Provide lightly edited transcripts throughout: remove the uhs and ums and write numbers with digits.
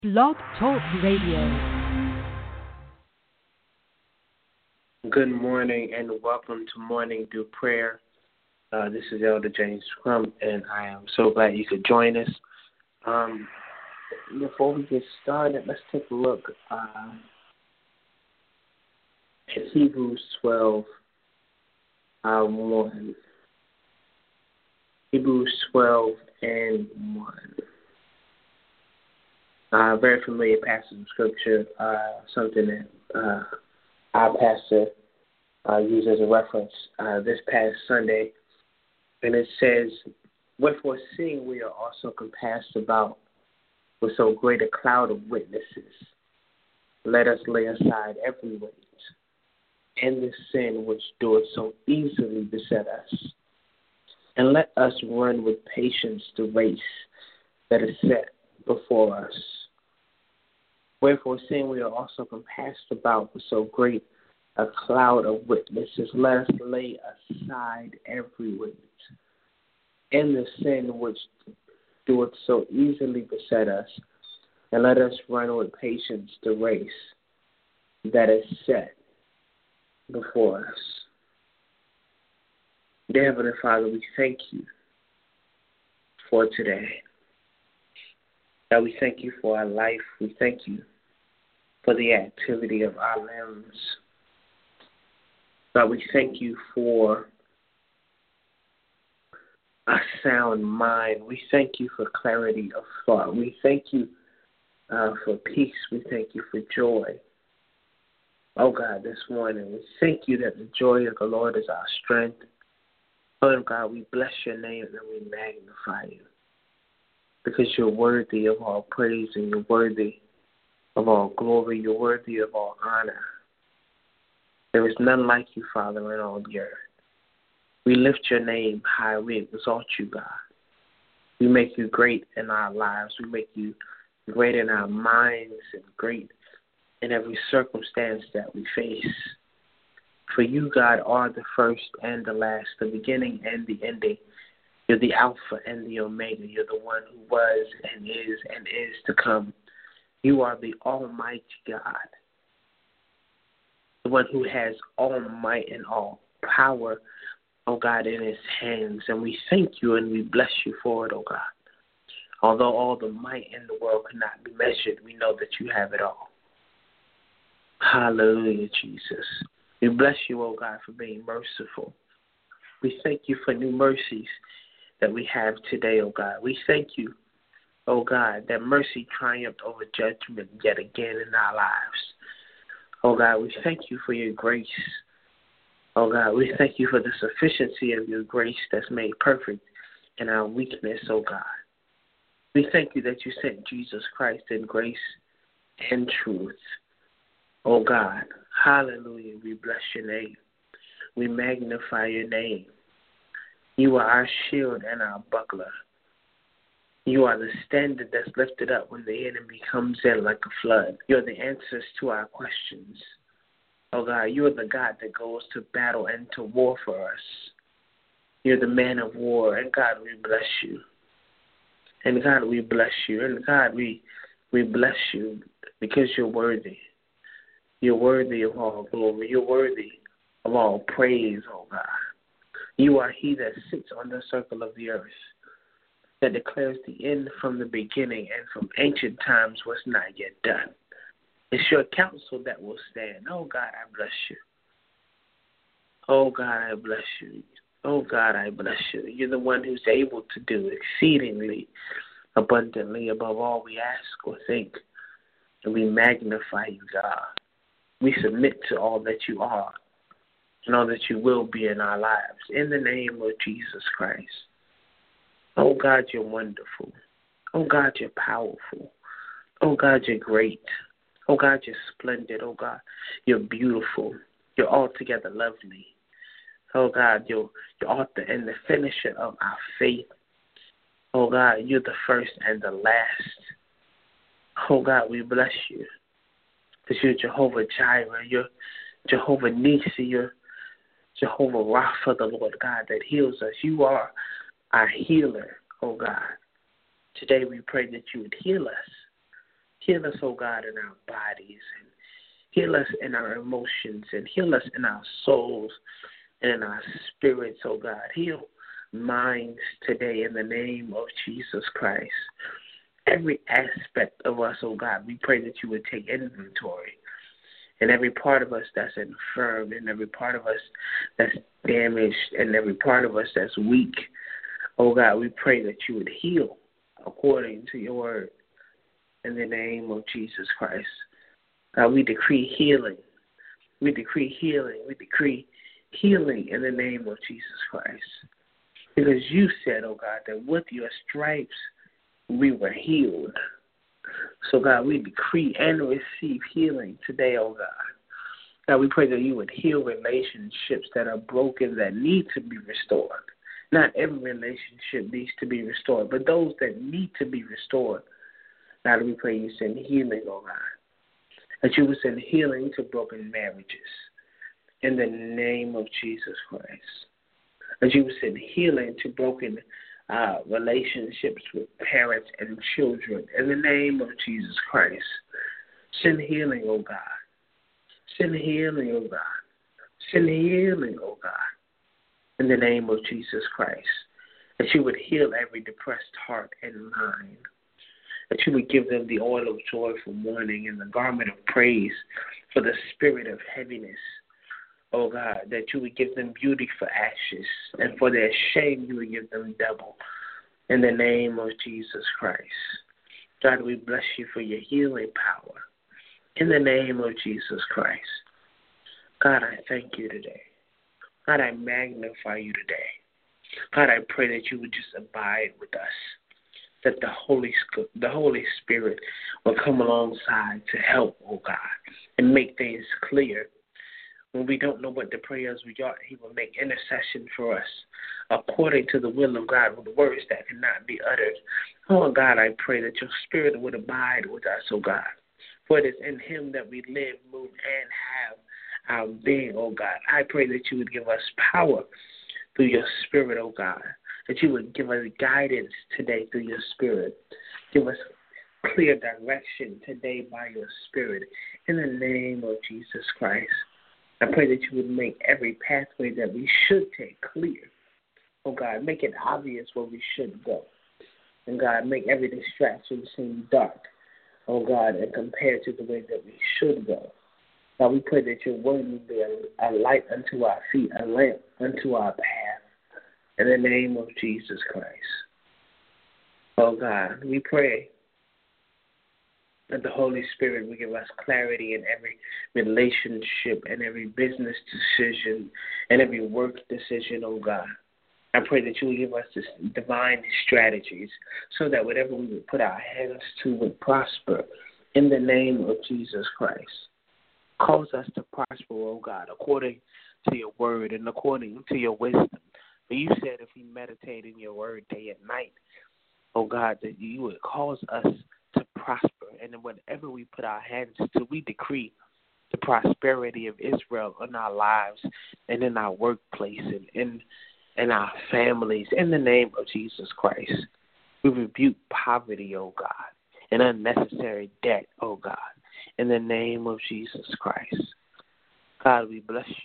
Blog Talk Radio. Good morning and welcome to Morning Through Prayer. This is Elder James Crump, and I am so glad you could join us. Before we get started, let's take a look at Hebrews 12, 1. Hebrews 12 and 1. Very familiar passage of Scripture, something that our pastor used as a reference this past Sunday. And it says, "Wherefore, seeing we are also compassed about with so great a cloud of witnesses, let us lay aside every weight and the sin which doeth so easily beset us, and let us run with patience the race that is set before us. Wherefore, seeing we are also compassed about with so great a cloud of witnesses, let us lay aside every weight and the sin which doeth so easily beset us, and let us run with patience the race that is set before us." Dear Heavenly Father, we thank you for today. God, we thank you for our life. We thank you for the activity of our limbs. God, we thank you for a sound mind. We thank you for clarity of thought. We thank you for peace. We thank you for joy. Oh, God, this morning, we thank you that the joy of the Lord is our strength. Oh, God, we bless your name and we magnify you, because you're worthy of all praise and you're worthy of all glory. You're worthy of all honor. There is none like you, Father, in all the earth. We lift your name high. We exalt you, God. We make you great in our lives. We make you great in our minds and great in every circumstance that we face. For you, God, are the first and the last, the beginning and the ending. You're the Alpha and the Omega. You're the one who was and is to come. You are the Almighty God, the one who has all might and all power, oh God, in his hands. And we thank you and we bless you for it, oh God. Although all the might in the world cannot be measured, we know that you have it all. Hallelujah, Jesus. We bless you, oh God, for being merciful. We thank you for new mercies that we have today, oh God. We thank you, oh God, that mercy triumphed over judgment yet again in our lives. Oh God, we thank you for your grace. Oh God, we thank you for the sufficiency of your grace that's made perfect in our weakness, oh God. We thank you that you sent Jesus Christ in grace and truth. Oh God, hallelujah, we bless your name. We magnify your name. You are our shield and our buckler. You are the standard that's lifted up when the enemy comes in like a flood. You're the answers to our questions. Oh God, you're the God that goes to battle and to war for us. You're the man of war, and God, we bless you. And God, we bless you. And God, we bless you because you're worthy. You're worthy of all glory. You're worthy of all praise, oh God. You are he that sits on the circle of the earth, that declares the end from the beginning and from ancient times was not yet done. It's your counsel that will stand. Oh God, I bless you. Oh God, I bless you. Oh God, I bless you. You're the one who's able to do exceedingly abundantly above all we ask or think. And we magnify you, God. We submit to all that you are and all that you will be in our lives. In the name of Jesus Christ. Oh God, you're wonderful. Oh God, you're powerful. Oh God, you're great. Oh God, you're splendid. Oh God, you're beautiful. You're altogether lovely. Oh God, you're author and the finisher of our faith. Oh God, you're the first and the last. Oh God, we bless you. Because you're Jehovah Jireh. You're Jehovah Nissi. You're Jehovah Rapha, the Lord God that heals us. You are our healer, oh God. Today we pray that you would heal us Heal us, oh God, in our bodies, and heal us in our emotions, and heal us in our souls and in our spirits, oh God. Heal minds today in the name of Jesus Christ. Every aspect of us, oh God, we pray that you would take inventory. And every part of us that's infirm, and every part of us that's damaged, and every part of us that's weak, oh God, we pray that you would heal according to your word in the name of Jesus Christ. God, we decree healing. We decree healing. We decree healing in the name of Jesus Christ. Because you said, oh God, that with your stripes we were healed. So, God, we decree and receive healing today, oh God. God, we pray that you would heal relationships that are broken, that need to be restored. Not every relationship needs to be restored, but those that need to be restored. God, we pray you send healing, oh God. That you would send healing to broken marriages in the name of Jesus Christ. That you would send healing to broken relationships with parents and children in the name of Jesus Christ. Send healing, oh God. Send healing, oh God. Send healing, oh God, in the name of Jesus Christ. That you would heal every depressed heart and mind. That you would give them the oil of joy for mourning and the garment of praise for the spirit of heaviness. Oh God, that you would give them beauty for ashes, and for their shame you would give them double. In the name of Jesus Christ. God, we bless you for your healing power. In the name of Jesus Christ. God, I thank you today. God, I magnify you today. God, I pray that you would just abide with us. That the Holy Spirit will come alongside to help, oh God, and make things clear. When we don't know what the prayers we got, he will make intercession for us according to the will of God with words that cannot be uttered. Oh, God, I pray that your spirit would abide with us, oh God. For it is in him that we live, move, and have our being, oh God. I pray that you would give us power through your spirit, oh God. That you would give us guidance today through your spirit. Give us clear direction today by your spirit. In the name of Jesus Christ. I pray that you would make every pathway that we should take clear. Oh, God, make it obvious where we should go. And, God, make every distraction seem dark, oh, God, and compared to the way that we should go. God, we pray that your word will be a light unto our feet, a lamp unto our path. In the name of Jesus Christ. Oh, God, we pray that the Holy Spirit will give us clarity in every relationship and every business decision and every work decision, oh God. I pray that you will give us this divine strategies so that whatever we would put our hands to would prosper in the name of Jesus Christ. Cause us to prosper, oh God, according to your word and according to your wisdom. For you said if we meditate in your word day and night, oh God, that you would cause us to prosper. And whatever we put our hands to, we decree the prosperity of Israel in our lives and in our workplace and in our families. In the name of Jesus Christ, we rebuke poverty, oh God, and unnecessary debt, oh God. In the name of Jesus Christ. God, we bless you.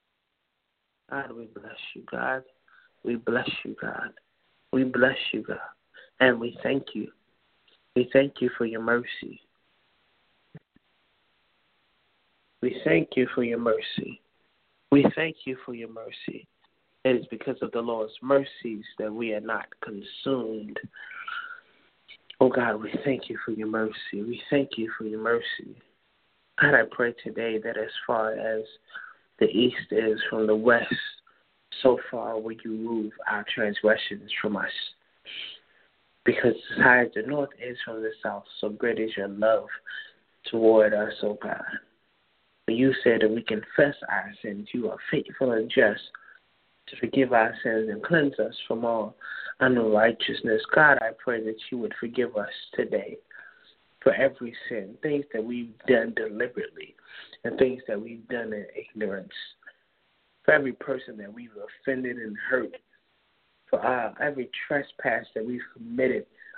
God, we bless you, God. We bless you, God. We bless you, God. And we thank you. We thank you for your mercy. We thank you for your mercy. We thank you for your mercy. It is because of the Lord's mercies that we are not consumed. Oh, God, we thank you for your mercy. We thank you for your mercy. God, I pray today that as far as the east is from the west, so far will you remove our transgressions from us. Because as high as the north is from the south, so great is your love toward us, oh God. But you said that we confess our sins. You are faithful and just to forgive our sins and cleanse us from all unrighteousness. God, I pray that you would forgive us today for every sin, things that we've done deliberately and things that we've done in ignorance. For every person that we've offended and hurt, for every trespass that we've committed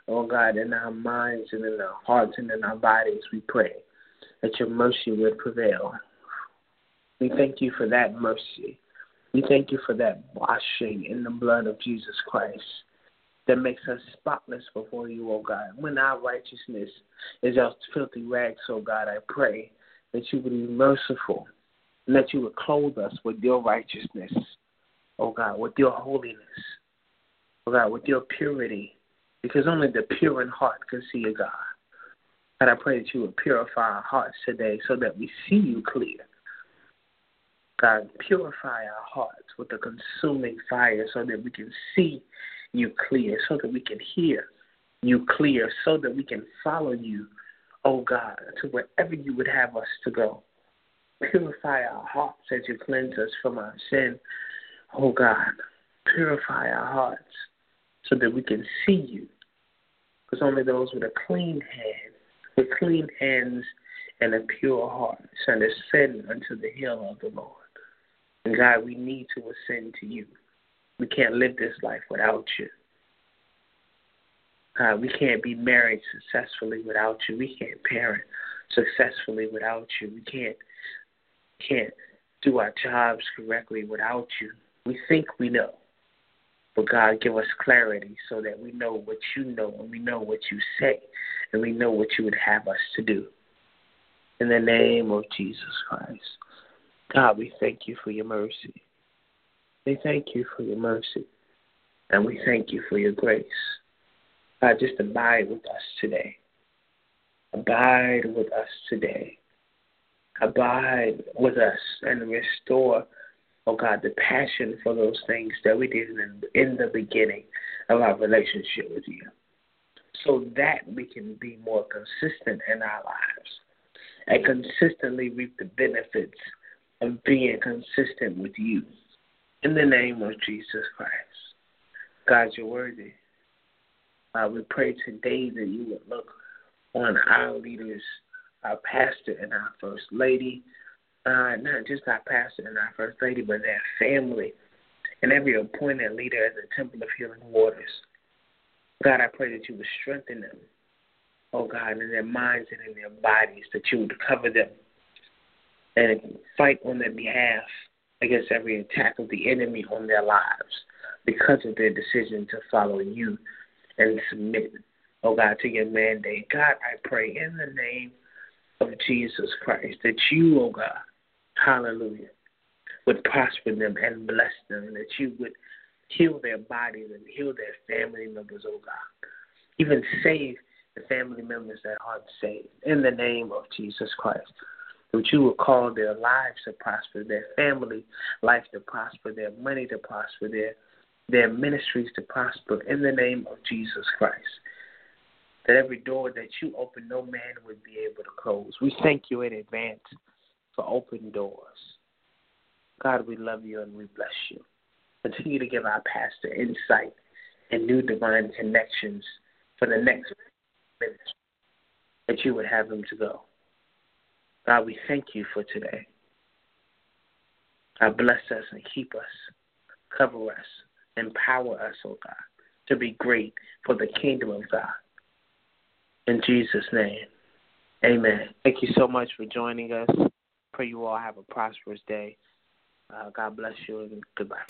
Oh God, in our minds and in our hearts and in our bodies, we pray that your mercy would prevail. We thank you for that mercy. We thank you for that washing in the blood of Jesus Christ that makes us spotless before you, oh God. When our righteousness is as filthy rags, oh God, I pray that you would be merciful and that you would clothe us with your righteousness, oh God, with your holiness, oh God, with your purity, because only the pure in heart can see you, God. God, I pray that you would purify our hearts today so that we see you clear. God, purify our hearts with a consuming fire so that we can see you clear, so that we can hear you clear, so that we can follow you, oh God, to wherever you would have us to go. Purify our hearts as you cleanse us from our sin, oh God. Purify our hearts so that we can see you, because only those with a clean hands and a pure heart shall ascend unto the hill of the Lord. And God, we need to ascend to you. We can't live this life without you. God, we can't be married successfully without you. We can't parent successfully without you. We can't do our jobs correctly without you. We think we know. But God, give us clarity so that we know what you know and we know what you say and we know what you would have us to do. In the name of Jesus Christ. God, we thank you for your mercy. We thank you for your mercy. And we thank you for your grace. God, just abide with us today. Abide with us today. Abide with us and restore, oh God, the passion for those things that we did in the beginning of our relationship with you, so that we can be more consistent in our lives and consistently reap the benefits of being consistent with you. In the name of Jesus Christ. God, you're worthy. We pray today that you would look on our leaders, our pastor and our first lady, not just our pastor and our first lady, but their family and every appointed leader at the Temple of Healing Waters. God, I pray that you would strengthen them, oh God, in their minds and in their bodies, that you would cover them and fight on their behalf against every attack of the enemy on their lives because of their decision to follow you and submit, oh God, to your mandate. God, I pray in the name of Jesus Christ that you, oh God, hallelujah, would prosper them and bless them, that you would heal their bodies and heal their family members, oh God. Even save the family members that aren't saved in the name of Jesus Christ. That you will call their lives to prosper, their family life to prosper, their money to prosper, their ministries to prosper in the name of Jesus Christ. That every door that you open, no man would be able to close. We thank you in advance for open doors. God, we love you and we bless you. Continue to give our pastor insight and new divine connections for the next minute that you would have him to go. God, we thank you for today. God, bless us and keep us, cover us, empower us, oh God, to be great for the kingdom of God. In Jesus' name, amen. Thank you so much for joining us. Pray you all have a prosperous day. God bless you and goodbye.